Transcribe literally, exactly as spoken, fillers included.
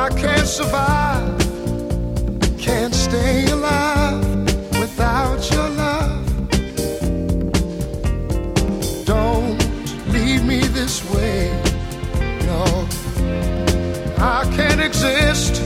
I can't survive, can't stay alive without your love. Don't leave me this way, no. I can't exist